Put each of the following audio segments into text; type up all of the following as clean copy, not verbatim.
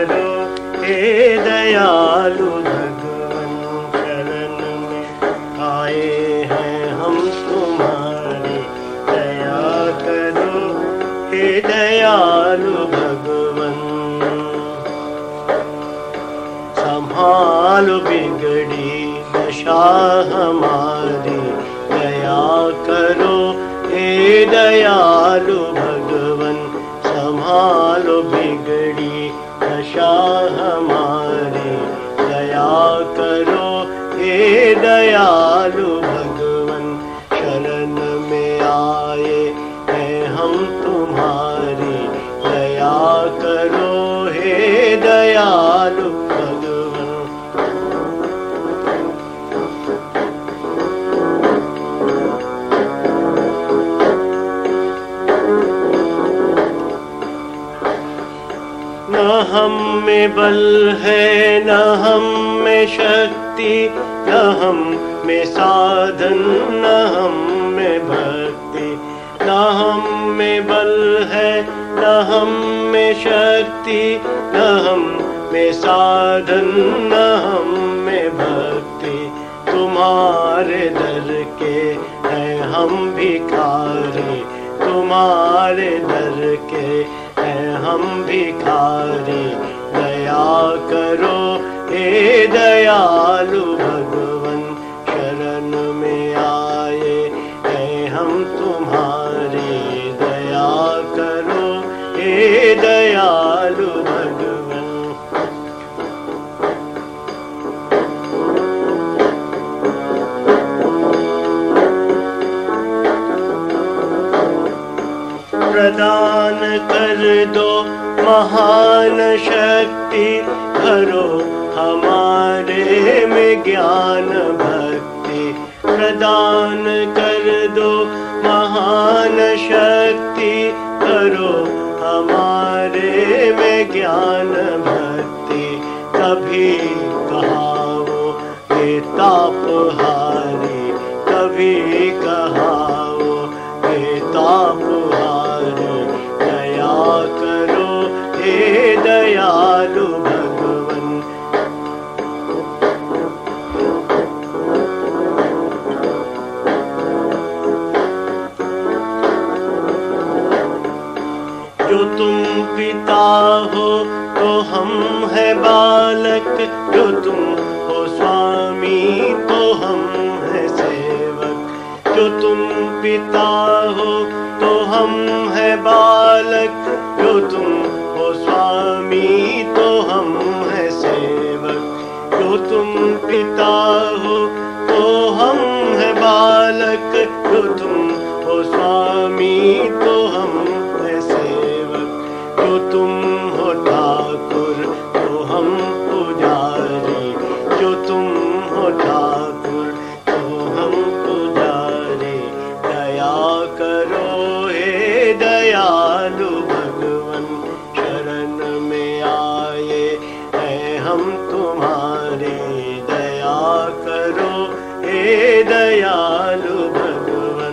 करो हे दयालु भगवन। शरण में आए हैं हम तुम्हारी, दया करो हे दयालु भगवन। संभालो बिगड़ी दशा हमारी, दया करो हे दयालु भगवन। संभालो बिगड़ी दशा हमारी, दया करो हे दयालु भगवन। शरण में आए हैं हम तुम्हारी, दया करो हे दयालु भगवन। न हम में बल है न हम में शक्ति, न हम में साधन न हम में भक्ति। न हम में बल है न हम में शक्ति, न हम में साधन न हम में भक्ति। तुम्हारे दर के हैं हम भिखारी, तुम्हारे दर के हैं हम भिखारी। दया करो हे दयालु भगवन। शरण में आए हैं हम तुम्हारी, दया करो हे दयालु भगवन। प्रदान कर दो महान शक्ति, भरो हमारे में ज्ञान भक्ति। प्रदान कर दो महान शक्ति, भरो हमारे में ज्ञान भक्ति। कभी कहाओ हे तापहारी, कभी कहाओ हे तापहारी। दया करो हे दयालु भगवन। जो तुम पिता हो तो हम है बालक, जो तुम हो स्वामी तो हम है सेवक। जो तुम पिता हो तो हम है बालक, जो तुम हो स्वामी तो हम है सेवक। जो तुम पिता हो तो हम है बालक, जो तुम हो स्वामी तो हम है सेवक। जो तुम हो ठाकुर तो हम पुजारी, जो तुम हो ठाकुर तो हम पुजारी। दया करो हे दयालु भगवन। शरण में आए हैं हम तुम्हारे, दया करो हे दयालु भगवन।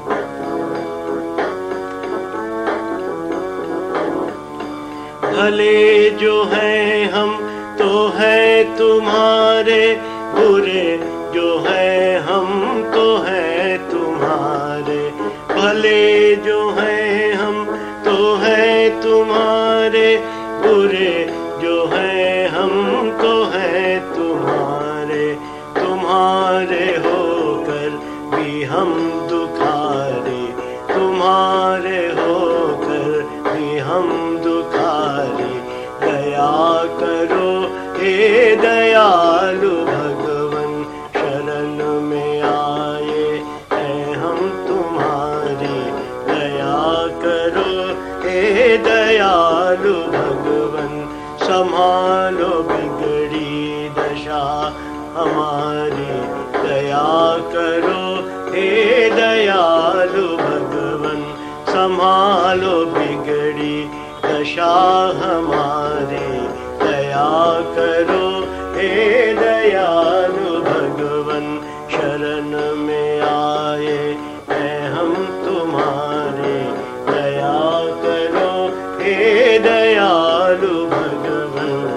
भले जो हैं हम तो हैं तुम्हारे, बुरे जो हैं हम तो हैं तुम्हारे। भले जो हैं हम तो हैं तुम्हारे, बुरे जो हैं हम तो हैं तुम्हारे। तुम्हारे होकर भी हम दुखारे, तुम्हारे होकर भी हम दुखारे। दया करो हे दयालु भगवन। शरण में आए हैं हम तुम्हारी, दया करो हे दयालु भगवन। संभालो बिगड़ी दशा हमारी, दया करो हे दयालु भगवन। संभालो बिगड़ी दशा हमारी, दया करो हे दयालु भगवन। शरण में आए हैं हम तुम्हारे, दया करो हे दयालु भगवन।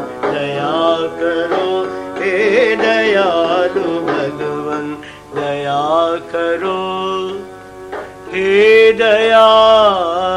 दया करो हे दयालु